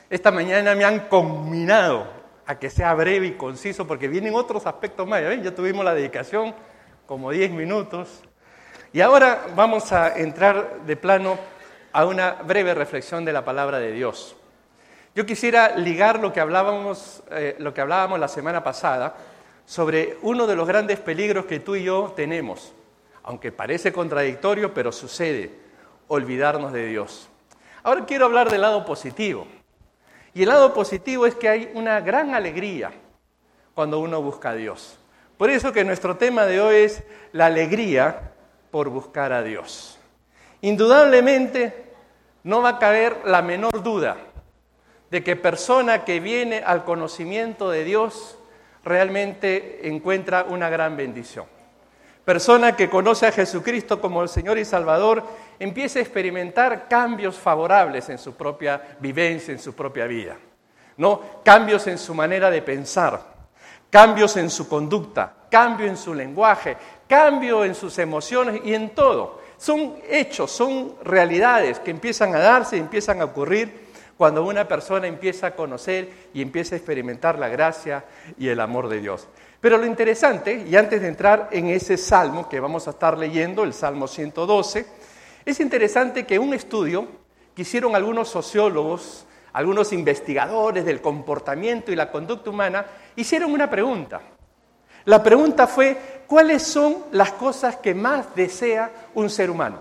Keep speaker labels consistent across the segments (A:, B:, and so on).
A: Esta mañana me han conminado a que sea breve y conciso porque vienen otros aspectos más. Ya tuvimos la dedicación, como 10 minutos. Y ahora vamos a entrar de plano a una breve reflexión de la palabra de Dios. Yo quisiera ligar lo que hablábamos la semana pasada sobre uno de los grandes peligros que tú y yo tenemos, aunque parece contradictorio, pero sucede, olvidarnos de Dios. Ahora quiero hablar del lado positivo. Y el lado positivo es que hay una gran alegría cuando uno busca a Dios. Por eso que nuestro tema de hoy es la alegría por buscar a Dios. Indudablemente no va a caber la menor duda de que persona que viene al conocimiento de Dios realmente encuentra una gran bendición. Persona que conoce a Jesucristo como el Señor y Salvador empieza a experimentar cambios favorables en su propia vivencia, en su propia vida, ¿no? Cambios en su manera de pensar, cambios en su conducta, cambio en su lenguaje, cambio en sus emociones y en todo. Son hechos, son realidades que empiezan a darse, empiezan a ocurrir cuando una persona empieza a conocer y empieza a experimentar la gracia y el amor de Dios. Pero lo interesante, y antes de entrar en ese salmo que vamos a estar leyendo, el Salmo 112, es interesante que un estudio que hicieron algunos sociólogos, algunos investigadores del comportamiento y la conducta humana, hicieron una pregunta. La pregunta fue, ¿cuáles son las cosas que más desea un ser humano?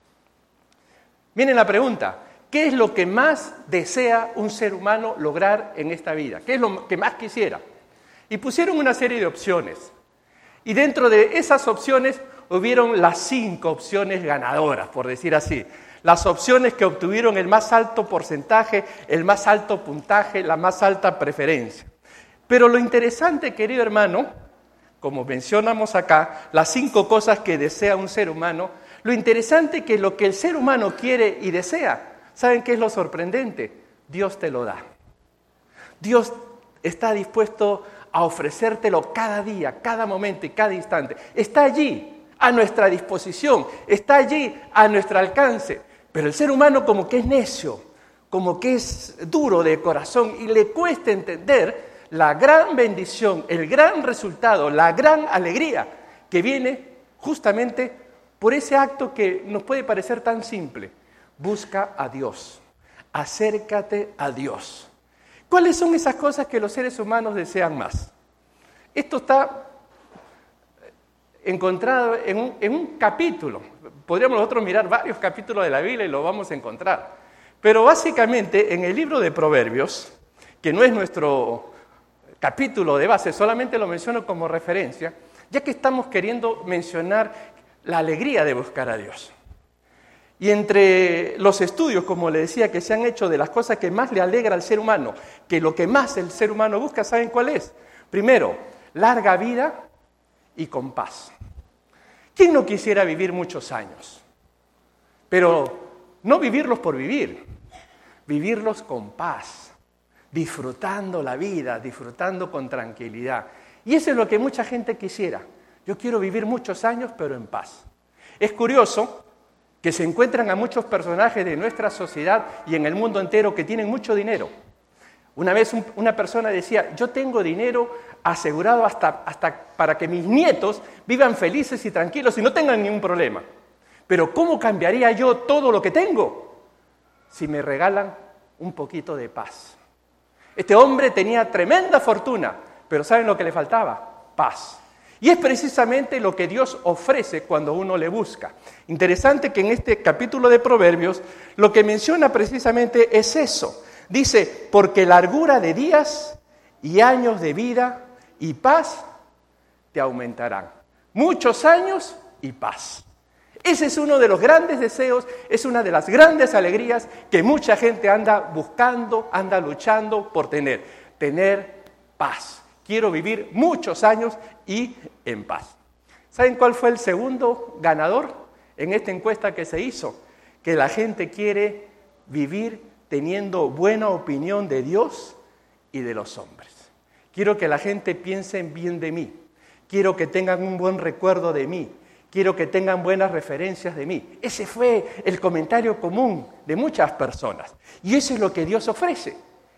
A: Miren la pregunta, ¿qué es lo que más desea un ser humano lograr en esta vida? ¿Qué es lo que más quisiera? Y pusieron una serie de opciones. Y dentro de esas opciones hubieron las 5 opciones ganadoras, por decir así. Las opciones que obtuvieron el más alto porcentaje, el más alto puntaje, la más alta preferencia. Pero lo interesante, querido hermano, como mencionamos acá, las 5 cosas que desea un ser humano, lo interesante es que lo que el ser humano quiere y desea, ¿saben qué es lo sorprendente? Dios te lo da. Dios está dispuesto a ofrecértelo cada día, cada momento y cada instante. Está allí, a nuestra disposición, está allí, a nuestro alcance. Pero el ser humano como que es necio, como que es duro de corazón y le cuesta entender la gran bendición, el gran resultado, la gran alegría que viene justamente por ese acto que nos puede parecer tan simple. Busca a Dios, acércate a Dios. ¿Cuáles son esas cosas que los seres humanos desean más? Esto está encontrado en un capítulo. Podríamos nosotros mirar varios capítulos de la Biblia y lo vamos a encontrar. Pero básicamente en el libro de Proverbios, que no es nuestro capítulo de base, solamente lo menciono como referencia, ya que estamos queriendo mencionar la alegría de buscar a Dios. Y entre los estudios, como le decía, que se han hecho de las cosas que más le alegra al ser humano, que lo que más el ser humano busca, ¿saben cuál es? Primero, larga vida y con paz. ¿Quién no quisiera vivir muchos años? Pero no vivirlos por vivir, vivirlos con paz, disfrutando la vida, disfrutando con tranquilidad. Y eso es lo que mucha gente quisiera. Yo quiero vivir muchos años, pero en paz. Es curioso que se encuentran a muchos personajes de nuestra sociedad y en el mundo entero que tienen mucho dinero. Una vez una persona decía, yo tengo dinero asegurado hasta para que mis nietos vivan felices y tranquilos y no tengan ningún problema. Pero ¿cómo cambiaría yo todo lo que tengo si me regalan un poquito de paz? Este hombre tenía tremenda fortuna, pero ¿saben lo que le faltaba? Paz. Y es precisamente lo que Dios ofrece cuando uno le busca. Interesante que en este capítulo de Proverbios lo que menciona precisamente es eso. Dice, porque largura de días y años de vida y paz te aumentarán. Muchos años y paz. Ese es uno de los grandes deseos, es una de las grandes alegrías que mucha gente anda buscando, anda luchando por tener. Tener paz. Quiero vivir muchos años y en paz. ¿Saben cuál fue el segundo ganador en esta encuesta que se hizo? Que la gente quiere vivir teniendo buena opinión de Dios y de los hombres. Quiero que la gente piense bien de mí. Quiero que tengan un buen recuerdo de mí. Quiero que tengan buenas referencias de mí. Ese fue el comentario común de muchas personas. Y eso es lo que Dios ofrece.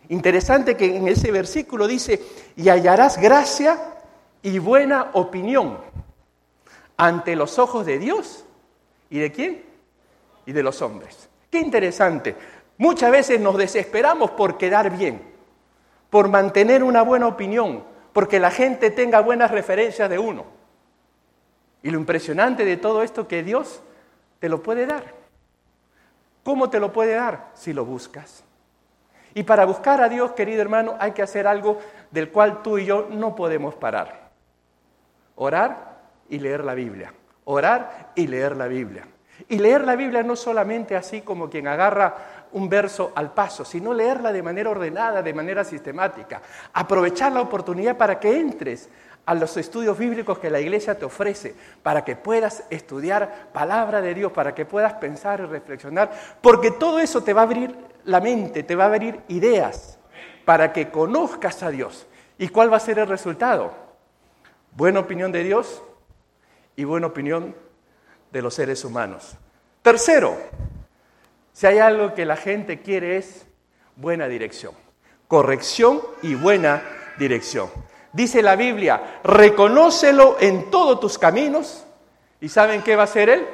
A: Interesante que en ese versículo dice, y hallarás gracia y buena opinión ante los ojos de Dios. ¿Y de quién? Y de los hombres. Qué interesante. Muchas veces nos desesperamos por quedar bien, por mantener una buena opinión, porque la gente tenga buenas referencias de uno. Y lo impresionante de todo esto es que Dios te lo puede dar. ¿Cómo te lo puede dar? Si lo buscas. Y para buscar a Dios, querido hermano, hay que hacer algo del cual tú y yo no podemos parar. Orar y leer la Biblia. Orar y leer la Biblia. Y leer la Biblia no solamente así como quien agarra un verso al paso, sino leerla de manera ordenada, de manera sistemática. Aprovechar la oportunidad para que entres a los estudios bíblicos que la iglesia te ofrece, para que puedas estudiar palabra de Dios, para que puedas pensar y reflexionar, porque todo eso te va a abrir la mente, te va a abrir ideas, para que conozcas a Dios. ¿Y cuál va a ser el resultado? Buena opinión de Dios y buena opinión de los seres humanos. Tercero, si hay algo que la gente quiere es buena dirección, corrección y buena dirección. Dice la Biblia, reconócelo en todos tus caminos, ¿y saben qué va a hacer Él?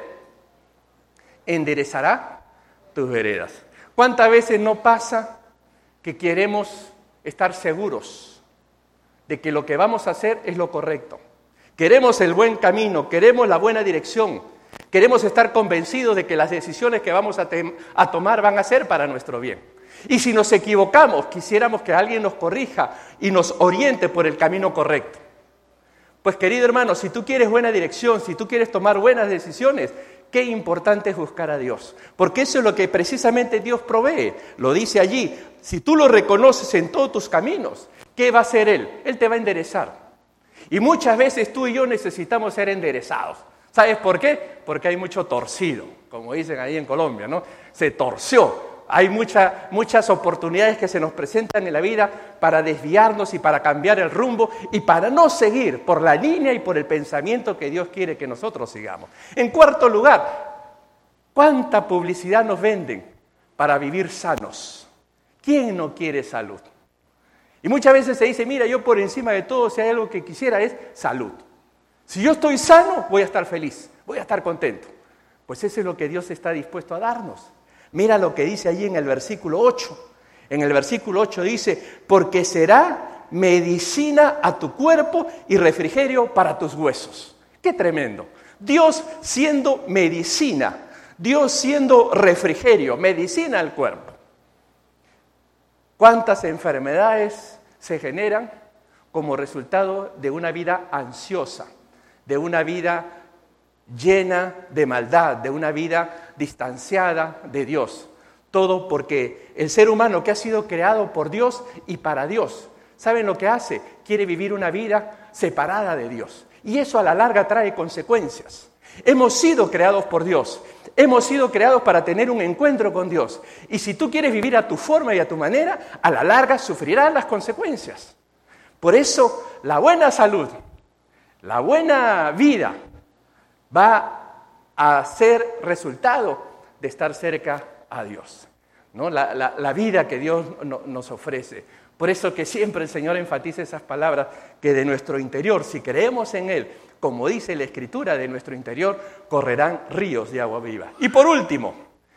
A: Enderezará tus veredas. ¿Cuántas veces no pasa que queremos estar seguros de que lo que vamos a hacer es lo correcto? Queremos el buen camino, queremos la buena dirección, queremos estar convencidos de que las decisiones que vamos a tomar van a ser para nuestro bien. Y si nos equivocamos, quisiéramos que alguien nos corrija y nos oriente por el camino correcto. Pues querido hermano, si tú quieres buena dirección, si tú quieres tomar buenas decisiones, qué importante es buscar a Dios. Porque eso es lo que precisamente Dios provee. Lo dice allí, si tú lo reconoces en todos tus caminos, ¿qué va a hacer Él? Él te va a enderezar. Y muchas veces tú y yo necesitamos ser enderezados. ¿Sabes por qué? Porque hay mucho torcido, como dicen ahí en Colombia, ¿no? Se torció. Hay muchas oportunidades que se nos presentan en la vida para desviarnos y para cambiar el rumbo y para no seguir por la línea y por el pensamiento que Dios quiere que nosotros sigamos. En cuarto lugar, ¿cuánta publicidad nos venden para vivir sanos? ¿Quién no quiere salud? Y muchas veces se dice, mira, yo por encima de todo, si hay algo que quisiera es salud. Si yo estoy sano, voy a estar feliz, voy a estar contento. Pues eso es lo que Dios está dispuesto a darnos. Mira lo que dice allí en el versículo 8. En el versículo 8 dice, porque será medicina a tu cuerpo y refrigerio para tus huesos. ¡Qué tremendo! Dios siendo medicina, Dios siendo refrigerio, medicina al cuerpo. ¿Cuántas enfermedades se generan como resultado de una vida ansiosa, de una vida llena de maldad, de una vida distanciada de Dios? Todo porque el ser humano que ha sido creado por Dios y para Dios, ¿saben lo que hace? Quiere vivir una vida separada de Dios. Y eso a la larga trae consecuencias. Hemos sido creados por Dios. Hemos sido creados para tener un encuentro con Dios. Y si tú quieres vivir a tu forma y a tu manera, a la larga sufrirás las consecuencias. Por eso, la buena salud, la buena vida, va a ser resultado de estar cerca a Dios, ¿no? La vida que Dios nos ofrece. Por eso que siempre el Señor enfatiza esas palabras, que de nuestro interior, si creemos en Él, como dice la Escritura, de nuestro interior correrán ríos de agua viva. Y por último,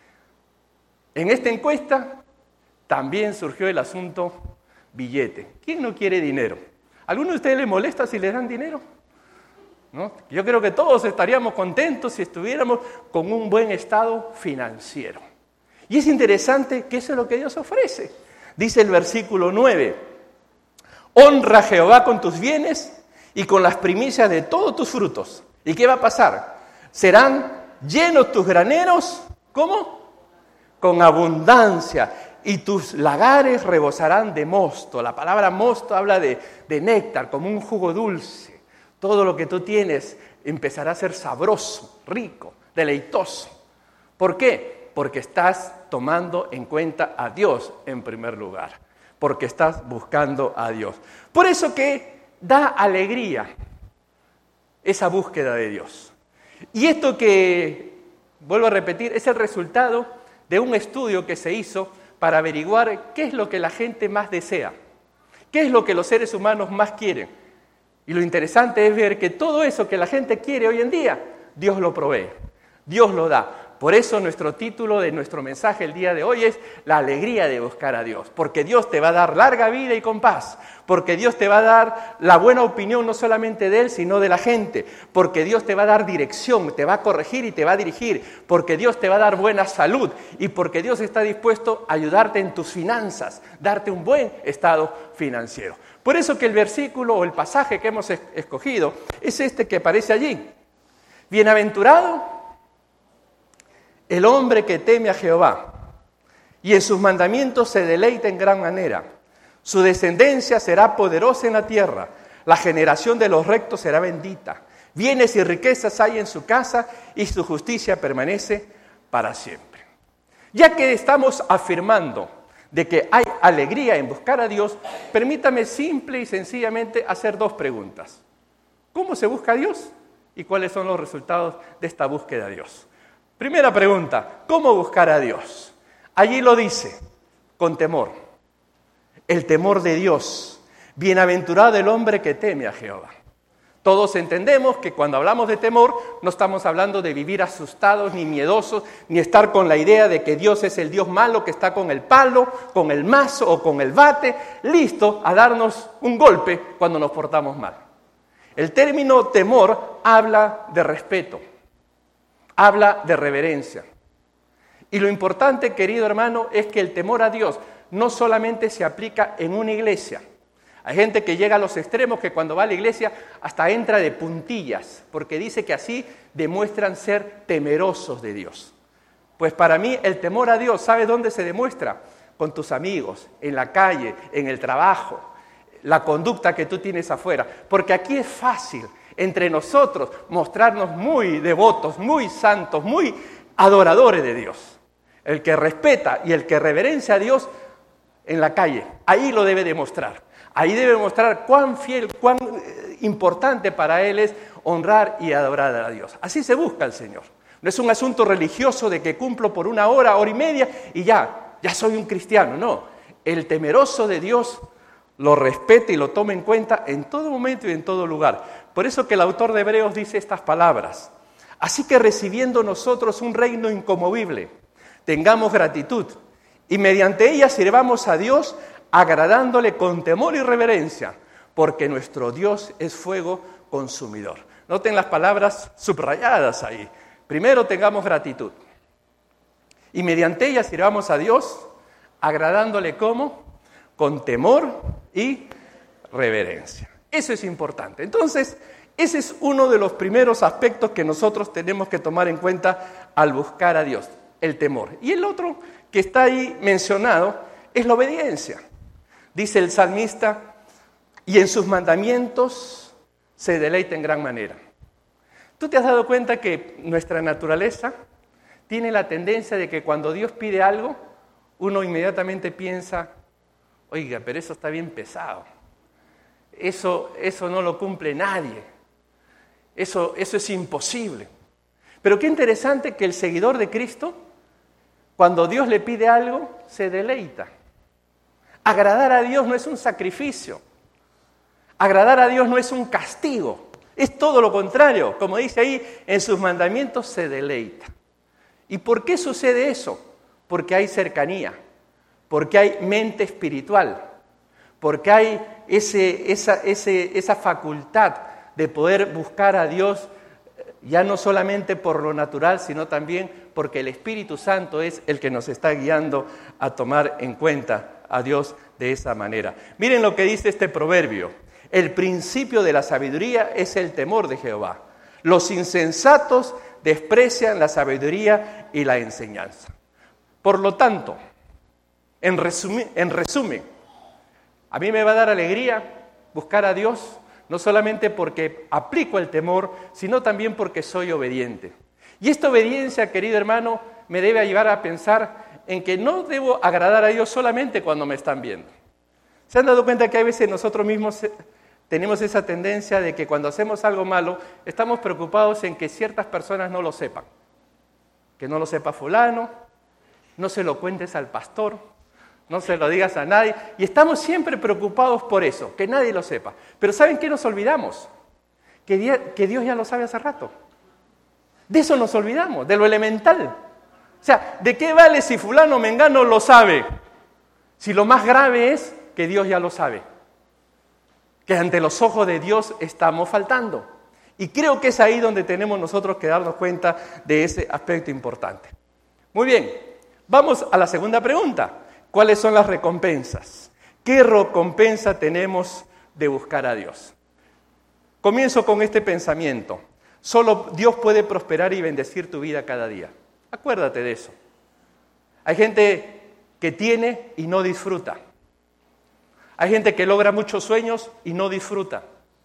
A: en esta encuesta también surgió el asunto billete. ¿Quién no quiere dinero? ¿A alguno de ustedes le molesta si le dan dinero? ¿No? Yo creo que todos estaríamos contentos si estuviéramos con un buen estado financiero. Y es interesante que eso es lo que Dios ofrece. Dice el versículo 9, honra a Jehová con tus bienes y con las primicias de todos tus frutos. ¿Y qué va a pasar? Serán llenos tus graneros, ¿cómo? Con abundancia, y tus lagares rebosarán de mosto. La palabra mosto habla de néctar, como un jugo dulce. Todo lo que tú tienes empezará a ser sabroso, rico, deleitoso. ¿Por qué? Porque estás tomando en cuenta a Dios en primer lugar. Porque estás buscando a Dios. Por eso que da alegría esa búsqueda de Dios. Y esto que, vuelvo a repetir, es el resultado de un estudio que se hizo para averiguar qué es lo que la gente más desea, qué es lo que los seres humanos más quieren. Y lo interesante es ver que todo eso que la gente quiere hoy en día, Dios lo provee, Dios lo da. Por eso nuestro título de nuestro mensaje el día de hoy es la alegría de buscar a Dios, porque Dios te va a dar larga vida y con paz, porque Dios te va a dar la buena opinión no solamente de Él, sino de la gente, porque Dios te va a dar dirección, te va a corregir y te va a dirigir, porque Dios te va a dar buena salud y porque Dios está dispuesto a ayudarte en tus finanzas, darte un buen estado financiero. Por eso que el versículo o el pasaje que hemos escogido es este que aparece allí. Bienaventurado el hombre que teme a Jehová, y en sus mandamientos se deleita en gran manera. Su descendencia será poderosa en la tierra, la generación de los rectos será bendita. Bienes y riquezas hay en su casa, y su justicia permanece para siempre. Ya que estamos afirmando de que hay alegría en buscar a Dios, permítame simple y sencillamente hacer dos preguntas. ¿Cómo se busca a Dios? ¿Y cuáles son los resultados de esta búsqueda a Dios? Primera pregunta, ¿cómo buscar a Dios? Allí lo dice, con temor. El temor de Dios. Bienaventurado el hombre que teme a Jehová. Todos entendemos que cuando hablamos de temor, no estamos hablando de vivir asustados, ni miedosos, ni estar con la idea de que Dios es el Dios malo que está con el palo, con el mazo o con el bate, listo a darnos un golpe cuando nos portamos mal. El término temor habla de respeto. Habla de reverencia. Y lo importante, querido hermano, es que el temor a Dios no solamente se aplica en una iglesia. Hay gente que llega a los extremos que cuando va a la iglesia hasta entra de puntillas, porque dice que así demuestran ser temerosos de Dios. Pues para mí el temor a Dios, ¿sabes dónde se demuestra? Con tus amigos, en la calle, en el trabajo, la conducta que tú tienes afuera. Porque aquí es fácil entre nosotros mostrarnos muy devotos, muy santos, muy adoradores de Dios. El que respeta y el que reverencia a Dios en la calle, ahí lo debe demostrar. Ahí debe mostrar cuán fiel, cuán importante para él es honrar y adorar a Dios. Así se busca al Señor. No es un asunto religioso de que cumplo por una hora, hora y media y ya soy un cristiano. No, el temeroso de Dios lo respeta y lo toma en cuenta en todo momento y en todo lugar. Por eso que el autor de Hebreos dice estas palabras. Así que recibiendo nosotros un reino inconmovible, tengamos gratitud y mediante ella sirvamos a Dios agradándole con temor y reverencia, porque nuestro Dios es fuego consumidor. Noten las palabras subrayadas ahí. Primero tengamos gratitud y mediante ella sirvamos a Dios agradándole ¿cómo? Con temor y reverencia. Eso es importante. Entonces, ese es uno de los primeros aspectos que nosotros tenemos que tomar en cuenta al buscar a Dios, el temor. Y el otro que está ahí mencionado es la obediencia. Dice el salmista, y en sus mandamientos se deleita en gran manera. ¿Tú te has dado cuenta que nuestra naturaleza tiene la tendencia de que cuando Dios pide algo, uno inmediatamente piensa, oiga, pero eso está bien pesado. Eso no lo cumple nadie. Eso es imposible. Pero qué interesante que el seguidor de Cristo, cuando Dios le pide algo, se deleita. Agradar a Dios no es un sacrificio. Agradar a Dios no es un castigo. Es todo lo contrario. Como dice ahí, en sus mandamientos se deleita. ¿Y por qué sucede eso? Porque hay cercanía, porque hay mente espiritual, porque hay esa facultad de poder buscar a Dios ya no solamente por lo natural, sino también porque el Espíritu Santo es el que nos está guiando a tomar en cuenta a Dios de esa manera. Miren lo que dice este proverbio. El principio de la sabiduría es el temor de Jehová. Los insensatos desprecian la sabiduría y la enseñanza. Por lo tanto, en resumen, a mí me va a dar alegría buscar a Dios, no solamente porque aplico el temor, sino también porque soy obediente. Y esta obediencia, querido hermano, me debe llevar a pensar en que no debo agradar a Dios solamente cuando me están viendo. ¿Se han dado cuenta que a veces nosotros mismos tenemos esa tendencia de que cuando hacemos algo malo, estamos preocupados en que ciertas personas no lo sepan? Que no lo sepa fulano, no se lo cuentes al pastor, No se lo digas a nadie. Y estamos siempre preocupados por eso, que nadie lo sepa. Pero ¿saben qué nos olvidamos? Que Dios ya lo sabe hace rato. De eso nos olvidamos, de lo elemental. O sea, ¿de qué vale si fulano o mengano lo sabe? Si lo más grave es que Dios ya lo sabe. Que ante los ojos de Dios estamos faltando. Y creo que es ahí donde tenemos nosotros que darnos cuenta de ese aspecto importante. Muy bien, vamos a la segunda pregunta. ¿Cuáles son las recompensas? ¿Qué recompensa tenemos de buscar a Dios? Comienzo con este pensamiento. Solo Dios puede prosperar y bendecir tu vida cada día. Acuérdate de eso. Hay gente que tiene y no disfruta. Hay gente que logra muchos sueños y no disfruta.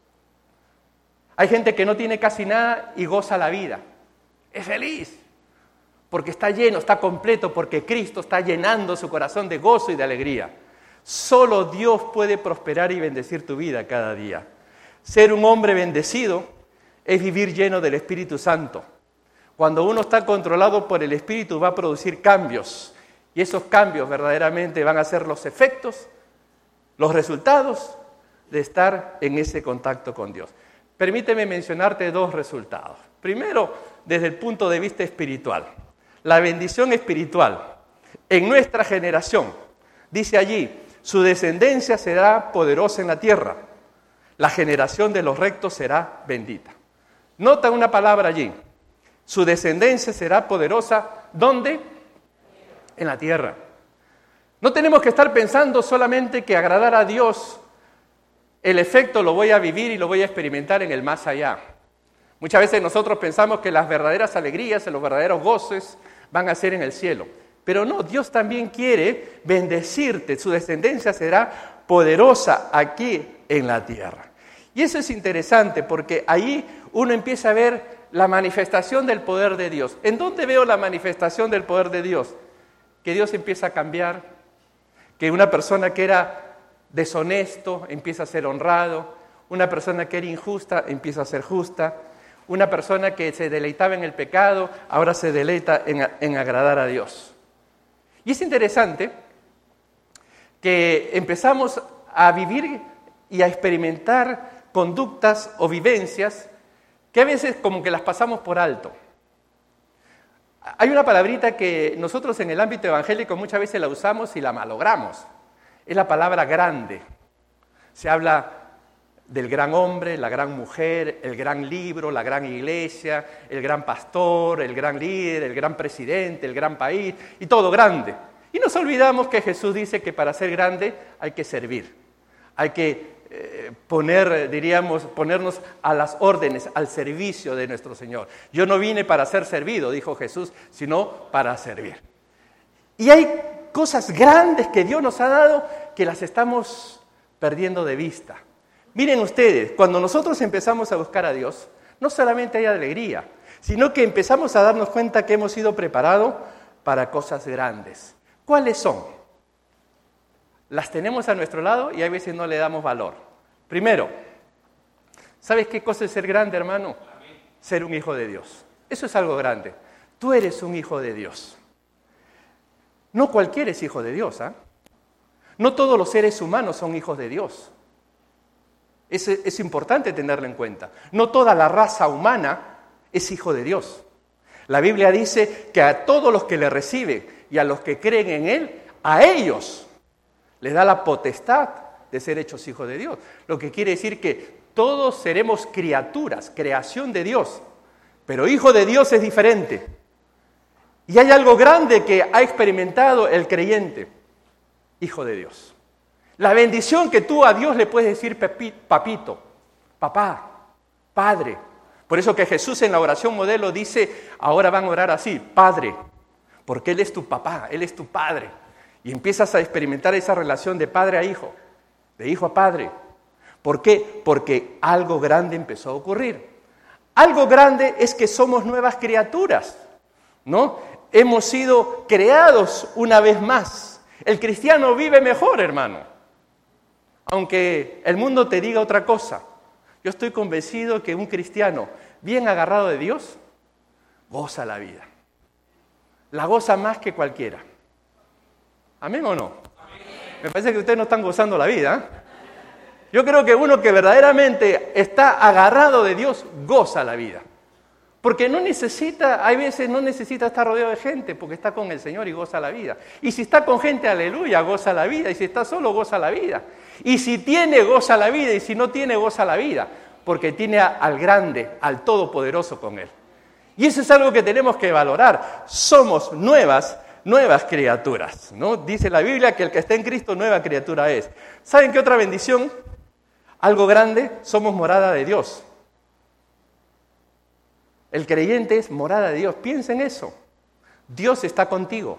A: Hay gente que no tiene casi nada y goza la vida. Es feliz. Porque está lleno, está completo, porque Cristo está llenando su corazón de gozo y de alegría. Solo Dios puede prosperar y bendecir tu vida cada día. Ser un hombre bendecido es vivir lleno del Espíritu Santo. Cuando uno está controlado por el Espíritu va a producir cambios. Y esos cambios verdaderamente van a ser los efectos, los resultados de estar en ese contacto con Dios. Permíteme mencionarte dos resultados. Primero, desde el punto de vista espiritual. La bendición espiritual en nuestra generación, dice allí, su descendencia será poderosa en la tierra. La generación de los rectos será bendita. Nota una palabra allí. Su descendencia será poderosa, ¿dónde? En la tierra. No tenemos que estar pensando solamente que agradar a Dios, el efecto lo voy a vivir y lo voy a experimentar en el más allá. Muchas veces nosotros pensamos que las verdaderas alegrías, los verdaderos goces van a ser en el cielo. Pero no, Dios también quiere bendecirte. Su descendencia será poderosa aquí en la tierra. Y eso es interesante porque ahí uno empieza a ver la manifestación del poder de Dios. ¿En dónde veo la manifestación del poder de Dios? Que Dios empieza a cambiar, que una persona que era deshonesto empieza a ser honrado, una persona que era injusta empieza a ser justa, una persona que se deleitaba en el pecado ahora se deleita en agradar a Dios. Y es interesante que empezamos a vivir y a experimentar conductas o vivencias que a veces como que las pasamos por alto. Hay una palabrita que nosotros en el ámbito evangélico muchas veces la usamos y la malogramos. Es la palabra grande. Se habla del gran hombre, la gran mujer, el gran libro, la gran iglesia, el gran pastor, el gran líder, el gran presidente, el gran país, y todo grande. Y nos olvidamos que Jesús dice que para ser grande hay que servir, hay que ponernos a las órdenes, al servicio de nuestro Señor. Yo no vine para ser servido, dijo Jesús, sino para servir. Y hay cosas grandes que Dios nos ha dado que las estamos perdiendo de vista. Miren ustedes, cuando nosotros empezamos a buscar a Dios, no solamente hay alegría, sino que empezamos a darnos cuenta que hemos sido preparados para cosas grandes. ¿Cuáles son? Las tenemos a nuestro lado y a veces no le damos valor. Primero, ¿sabes qué cosa es ser grande, hermano? Ser un hijo de Dios. Eso es algo grande. Tú eres un hijo de Dios. No cualquiera es hijo de Dios, ¿ah? No todos los seres humanos son hijos de Dios. Es importante tenerlo en cuenta. No toda la raza humana es hijo de Dios. La Biblia dice que a todos los que le reciben y a los que creen en Él, a ellos les da la potestad de ser hechos hijos de Dios. Lo que quiere decir que todos seremos criaturas, creación de Dios. Pero hijo de Dios es diferente. Y hay algo grande que ha experimentado el creyente, hijo de Dios. La bendición que tú a Dios le puedes decir papito, papá, padre. Por eso que Jesús en la oración modelo dice, ahora van a orar así, Padre, porque Él es tu papá, Él es tu padre. Y empiezas a experimentar esa relación de padre a hijo, de hijo a padre. ¿Por qué? Porque algo grande empezó a ocurrir. Algo grande es que somos nuevas criaturas, ¿no? Hemos sido creados una vez más. El cristiano vive mejor, hermano. Aunque el mundo te diga otra cosa, yo estoy convencido que un cristiano bien agarrado de Dios goza la vida. La goza más que cualquiera. ¿Amén o no? Amén. Me parece que ustedes no están gozando la vida, ¿eh? Yo creo que uno que verdaderamente está agarrado de Dios goza la vida. Porque hay veces no necesita estar rodeado de gente, porque está con el Señor y goza la vida. Y si está con gente, aleluya, goza la vida. Y si está solo, goza la vida. Y si tiene, goza la vida. Y si no tiene, goza la vida. Porque tiene al grande, al todopoderoso con él. Y eso es algo que tenemos que valorar. Somos nuevas criaturas, ¿no? Dice la Biblia que el que está en Cristo, nueva criatura es. ¿Saben qué otra bendición? Algo grande, somos morada de Dios. El creyente es morada de Dios. Piensa en eso. Dios está contigo.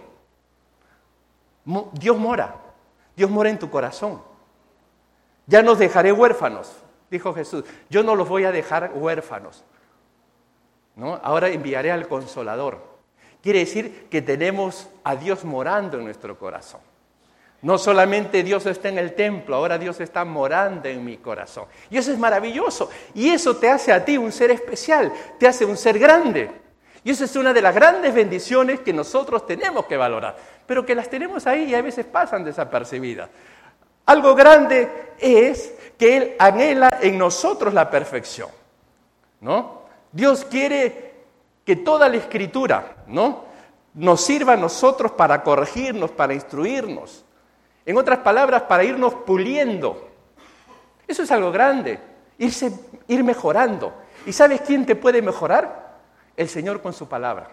A: Dios mora en tu corazón. Ya nos dejaré huérfanos, dijo Jesús. Yo no los voy a dejar huérfanos, ¿no? Ahora enviaré al Consolador. Quiere decir que tenemos a Dios morando en nuestro corazón. No solamente Dios está en el templo, ahora Dios está morando en mi corazón. Y eso es maravilloso. Y eso te hace a ti un ser especial, te hace un ser grande. Y eso es una de las grandes bendiciones que nosotros tenemos que valorar, pero que las tenemos ahí y a veces pasan desapercibidas. Algo grande es que Él anhela en nosotros la perfección, ¿no? Dios quiere que toda la Escritura, ¿no?, nos sirva a nosotros para corregirnos, para instruirnos. En otras palabras, para irnos puliendo. Eso es algo grande, ir mejorando. ¿Y sabes quién te puede mejorar? El Señor con su palabra.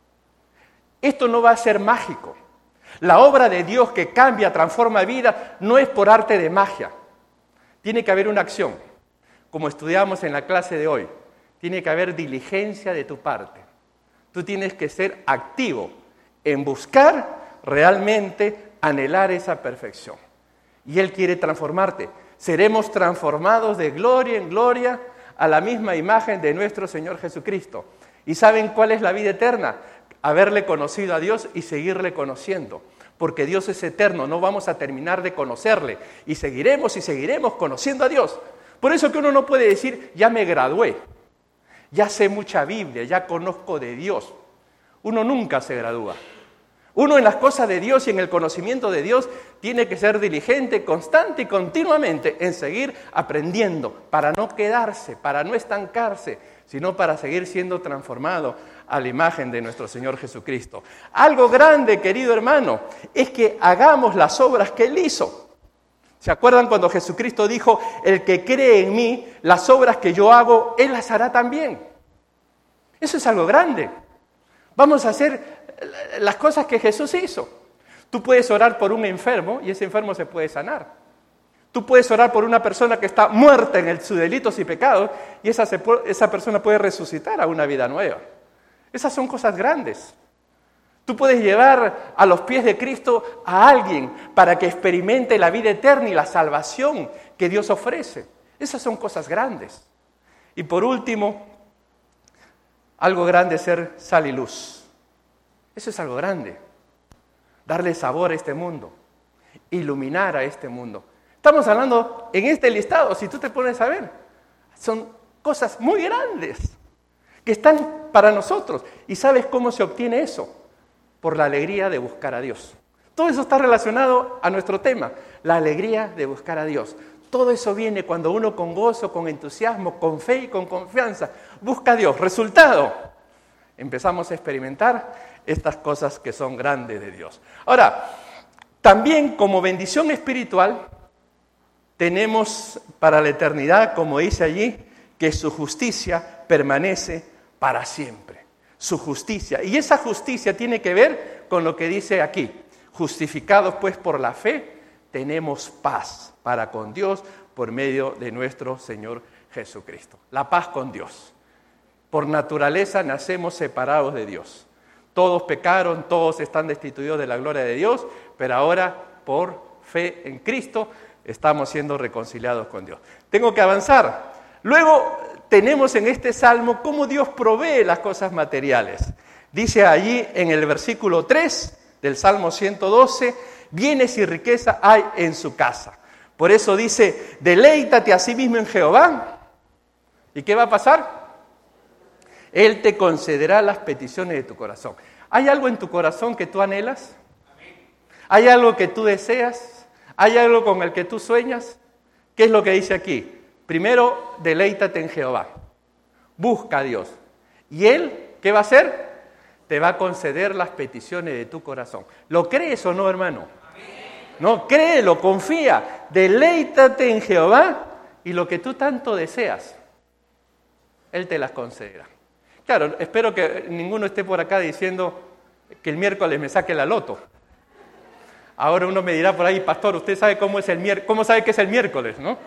A: Esto no va a ser mágico. La obra de Dios que cambia, transforma vida, no es por arte de magia. Tiene que haber una acción, como estudiamos en la clase de hoy. Tiene que haber diligencia de tu parte. Tú tienes que ser activo en buscar realmente anhelar esa perfección. Y Él quiere transformarte. Seremos transformados de gloria en gloria a la misma imagen de nuestro Señor Jesucristo. ¿Y saben cuál es la vida eterna? Haberle conocido a Dios y seguirle conociendo. Porque Dios es eterno, no vamos a terminar de conocerle. Y seguiremos conociendo a Dios. Por eso que uno no puede decir, ya me gradué, ya sé mucha Biblia, ya conozco de Dios. Uno nunca se gradúa. Uno en las cosas de Dios y en el conocimiento de Dios tiene que ser diligente, constante y continuamente en seguir aprendiendo para no quedarse, para no estancarse, sino para seguir siendo transformado a la imagen de nuestro Señor Jesucristo. Algo grande, querido hermano, es que hagamos las obras que Él hizo. ¿Se acuerdan cuando Jesucristo dijo, el que cree en mí, las obras que yo hago, Él las hará también? Eso es algo grande. Vamos a hacer las cosas que Jesús hizo. Tú puedes orar por un enfermo y ese enfermo se puede sanar. Tú puedes orar por una persona que está muerta en sus delitos y pecados y esa persona puede resucitar a una vida nueva. Esas son cosas grandes. Tú puedes llevar a los pies de Cristo a alguien para que experimente la vida eterna y la salvación que Dios ofrece. Esas son cosas grandes. Y por último, algo grande es ser sal y luz. Eso es algo grande. Darle sabor a este mundo. Iluminar a este mundo. Estamos hablando en este listado, si tú te pones a ver, son cosas muy grandes que están para nosotros. ¿Y sabes cómo se obtiene eso? Por la alegría de buscar a Dios. Todo eso está relacionado a nuestro tema, la alegría de buscar a Dios. Todo eso viene cuando uno con gozo, con entusiasmo, con fe y con confianza busca a Dios. Resultado, empezamos a experimentar estas cosas que son grandes de Dios. Ahora, también como bendición espiritual, tenemos para la eternidad, como dice allí, que su justicia permanece para siempre. Su justicia. Y esa justicia tiene que ver con lo que dice aquí. Justificados pues por la fe, tenemos paz para con Dios por medio de nuestro Señor Jesucristo. La paz con Dios. Por naturaleza nacemos separados de Dios. Todos pecaron, todos están destituidos de la gloria de Dios, pero ahora por fe en Cristo estamos siendo reconciliados con Dios. Tengo que avanzar. Luego tenemos en este salmo cómo Dios provee las cosas materiales. Dice allí en el versículo 3 del Salmo 112, bienes y riqueza hay en su casa. Por eso dice, deleítate a sí mismo en Jehová. ¿Y qué va a pasar? Él te concederá las peticiones de tu corazón. ¿Hay algo en tu corazón que tú anhelas? ¿Hay algo que tú deseas? ¿Hay algo con el que tú sueñas? ¿Qué es lo que dice aquí? Primero, deleítate en Jehová. Busca a Dios. ¿Y Él qué va a hacer? Te va a conceder las peticiones de tu corazón. ¿Lo crees o no, hermano? No, créelo, confía. Deleítate en Jehová y lo que tú tanto deseas, Él te las concederá. Claro, espero que ninguno esté por acá diciendo que el miércoles me saque la loto. Ahora uno me dirá por ahí, pastor, ¿usted sabe cómo es el miércoles? ¿Cómo sabe que es el miércoles, no?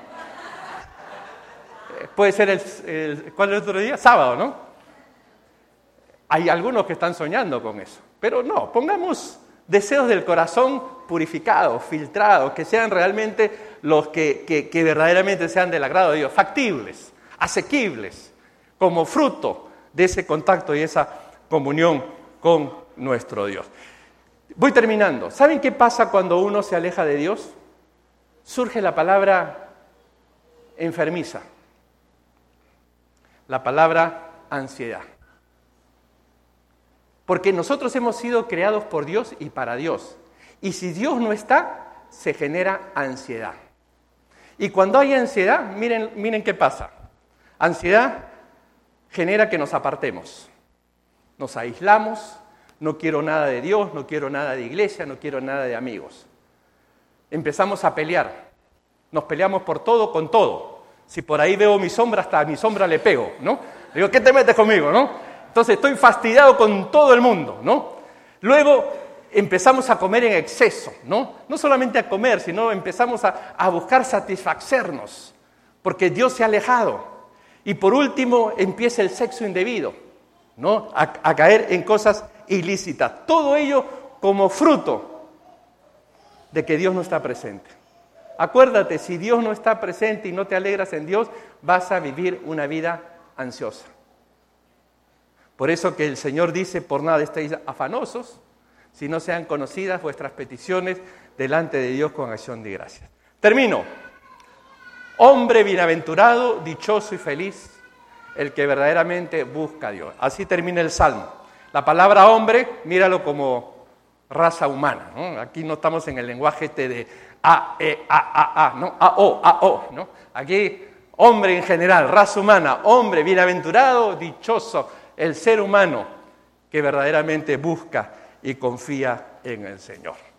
A: Puede ser ¿cuál es el otro día? Sábado, ¿no? Hay algunos que están soñando con eso. Pero no, pongamos deseos del corazón purificados, filtrados, que sean realmente los que verdaderamente sean del agrado de Dios, factibles, asequibles, como fruto de ese contacto y esa comunión con nuestro Dios. Voy terminando. ¿Saben qué pasa cuando uno se aleja de Dios? Surge la palabra enfermiza, la palabra ansiedad. Porque nosotros hemos sido creados por Dios y para Dios. Y si Dios no está, se genera ansiedad. Y cuando hay ansiedad, miren qué pasa. Ansiedad genera que nos apartemos. Nos aislamos, no quiero nada de Dios, no quiero nada de iglesia, no quiero nada de amigos. Empezamos a pelear. Nos peleamos por todo con todo. Si por ahí veo mi sombra, hasta a mi sombra le pego, ¿no? Le digo, ¿qué te metes conmigo, no? Entonces estoy fastidiado con todo el mundo, ¿no? Luego empezamos a comer en exceso, ¿no? No solamente a comer, sino empezamos a buscar satisfacernos, porque Dios se ha alejado. Y por último empieza el sexo indebido, ¿no? A caer en cosas ilícitas. Todo ello como fruto de que Dios no está presente. Acuérdate, si Dios no está presente y no te alegras en Dios, vas a vivir una vida ansiosa. Por eso que el Señor dice, por nada estéis afanosos, si no sean conocidas vuestras peticiones delante de Dios con acción de gracias. Termino. Hombre bienaventurado, dichoso y feliz, el que verdaderamente busca a Dios. Así termina el Salmo. La palabra hombre, míralo como raza humana, ¿no? Aquí no estamos en el lenguaje de A, E, A, ¿no? A, O, ¿no? Aquí, hombre en general, raza humana, hombre bienaventurado, dichoso, el ser humano que verdaderamente busca y confía en el Señor.